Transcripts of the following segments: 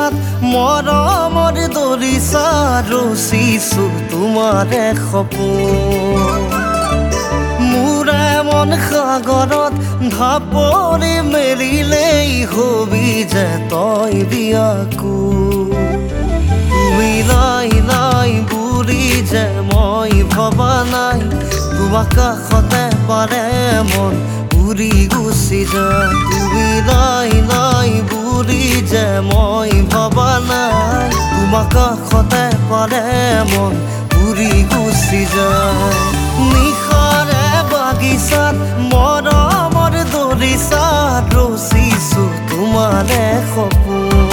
বাগিচাত মৰমৰ দৰিচা ৰচিছো তোমাৰে সপোন মোৰে মন সাগৰত ঢাপৰি মেলিলেই হবি যে তই বিয়াকো তুমি নাই নাই বুলি যে মই ভবা নাই তোমাৰ কাষতে পাৰে মন উৰি গুচি যায় তুমি নাই নাই বুলি যে মই ভবা নাই তোমাৰ কাষতে পাৰে মন উৰি গুচি যায় নিশাৰে বাগিচাত মৰমৰ দৰিচাত ৰচিছো তোমাৰে সপোন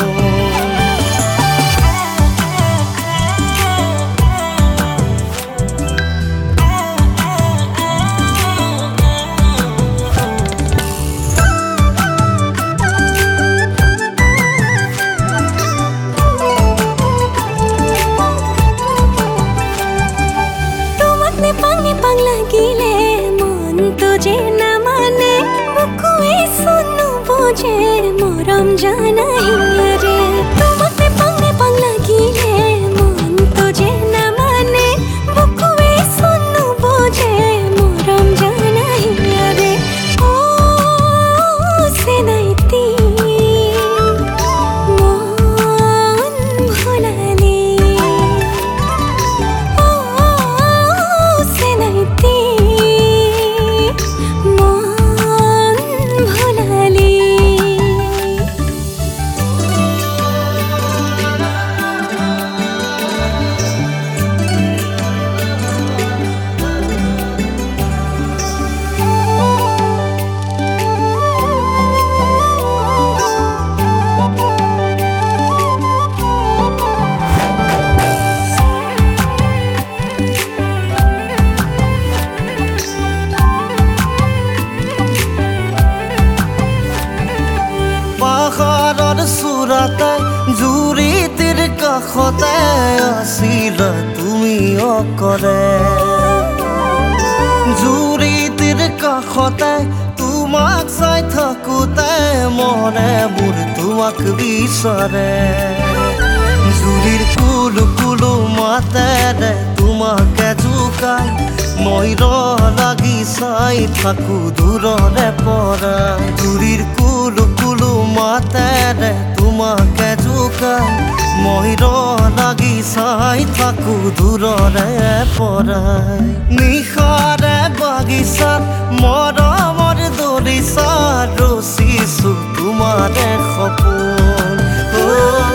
Nepang লাগিলে মন তোজে না মানে বুকুৱে শুনো বোঝে মৰম জানাই রে তোমাক nepang লাগিলে মন তোজে না মানে বুকুৱে শুনো বোঝে মৰম জানাই রে ও সেনাইতি মন ভুলালে চূড়াতে জুৰিটিৰ কাষতে আছিলা তুমি অকলে জুৰিটিৰ কাষতে তোমাক চাই থাকোতে মনে মোৰ তোমাক বিচাৰে জুৰিৰ কুলু কুলু মাতেৰে তোমাকে জোকাই মই লাগি চাই থাকো দূৰৰে পৰা জুৰিৰ কুলু কুলু মাতেৰে তোমাকে জোকাই মই লাগি চাই থাকো দূৰৰে পৰাই নিশাৰে বাগিচাত মৰমৰ দৰিচাত ৰচিছো তোমাৰে সপোন